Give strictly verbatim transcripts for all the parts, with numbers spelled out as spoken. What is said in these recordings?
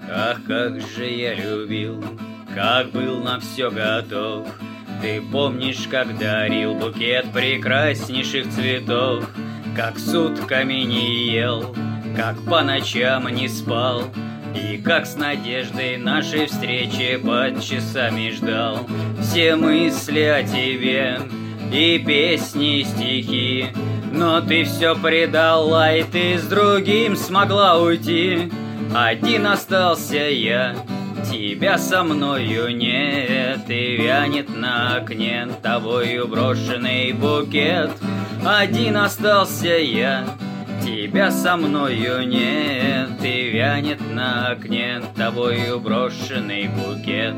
Ах, как же я любил, как был на все готов. Ты помнишь, как дарил букет прекраснейших цветов, как сутками не ел, как по ночам не спал, и как с надеждой нашей встречи под часами ждал. Все мысли о тебе и песни, и стихи, но ты все предала, и ты с другим смогла уйти. Один остался я, тебя со мною нет, и вянет на окне тобою брошенный букет. Один остался я, тебя со мною нет, и вянет на окне тобою брошенный букет.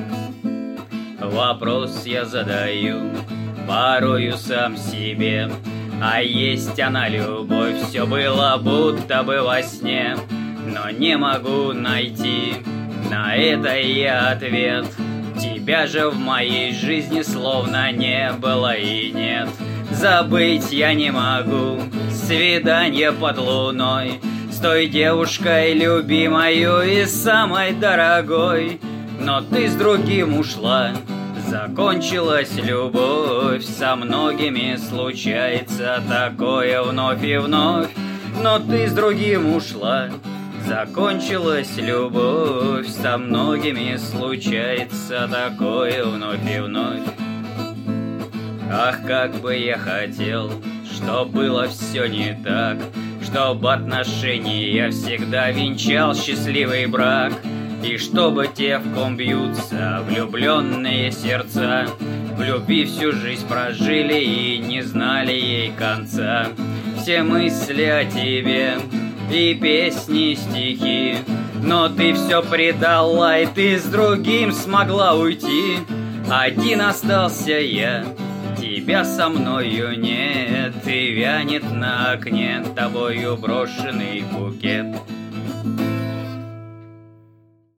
Вопрос я задаю порою сам себе: а есть она, любовь? Все было будто бы во сне, но не могу найти на это я ответ. Тебя же в моей жизни словно не было и нет. Забыть я не могу свидание под луной с той девушкой любимою и самой дорогой. Но ты с другим ушла, закончилась любовь. Со многими случается такое вновь и вновь. Но ты с другим ушла, закончилась любовь. Со многими случается такое вновь и вновь. Ах, как бы я хотел, чтоб было все не так, чтоб отношения всегда венчал счастливый брак, и чтобы те, в ком бьются влюбленные сердца, в любви всю жизнь прожили и не знали ей конца. Все мысли о тебе и песни, и стихи, но ты все предала, и ты с другим смогла уйти. Один остался я, тебя со мною нет, и вянет на окне тобою брошенный букет.